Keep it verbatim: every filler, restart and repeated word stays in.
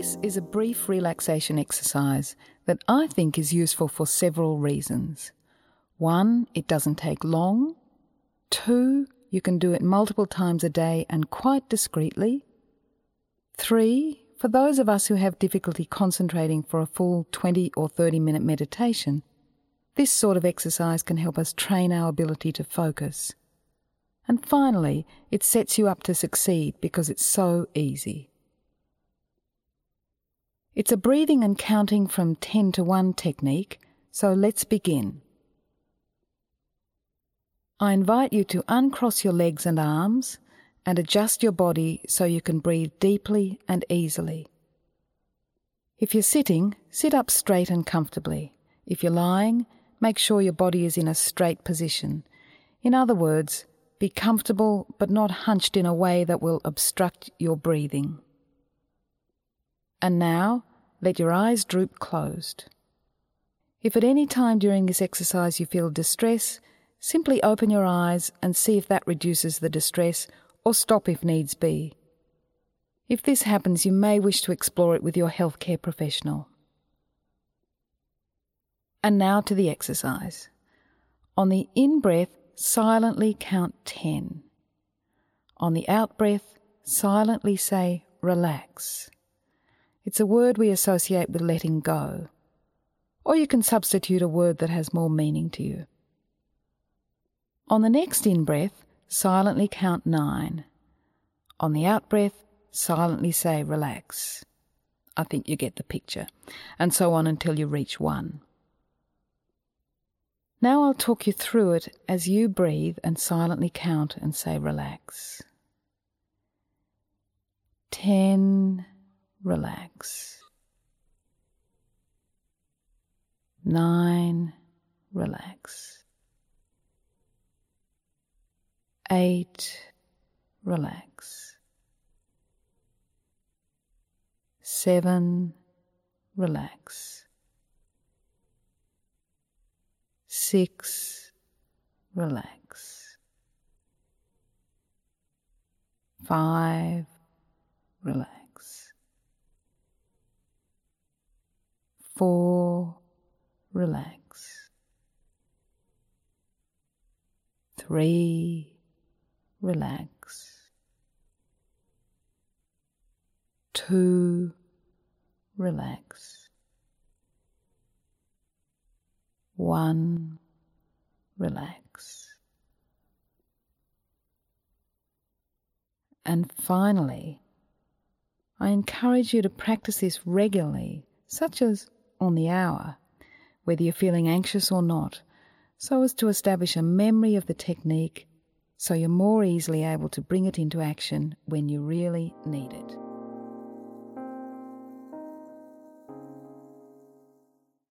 This is a brief relaxation exercise that I think is useful for several reasons. One, it doesn't take long. Two, you can do it multiple times a day and quite discreetly. Three, for those of us who have difficulty concentrating for a full twenty or thirty minute meditation, this sort of exercise can help us train our ability to focus. And finally, it sets you up to succeed because it's so easy. It's a breathing and counting from ten to one technique, so let's begin. I invite you to uncross your legs and arms and adjust your body so you can breathe deeply and easily. If you're sitting, sit up straight and comfortably. If you're lying, make sure your body is in a straight position. In other words, be comfortable but not hunched in a way that will obstruct your breathing. And now, let your eyes droop closed. If at any time during this exercise you feel distress, simply open your eyes and see if that reduces the distress, or stop if needs be. If this happens, you may wish to explore it with your healthcare professional. And now to the exercise. On the in-breath, silently count ten. On the out-breath, silently say, relax. It's a word we associate with letting go. Or you can substitute a word that has more meaning to you. On the next in-breath, silently count nine. On the out-breath, silently say, relax. I think you get the picture. And so on until you reach one. Now I'll talk you through it as you breathe and silently count and say, relax. Ten, relax. Nine, relax. Eight, relax. Seven, relax. Six, relax. Five, relax. Four, relax. Three, relax. Two, relax. One, relax. And finally, I encourage you to practice this regularly, such as on the hour, whether you're feeling anxious or not, so as to establish a memory of the technique so you're more easily able to bring it into action when you really need it.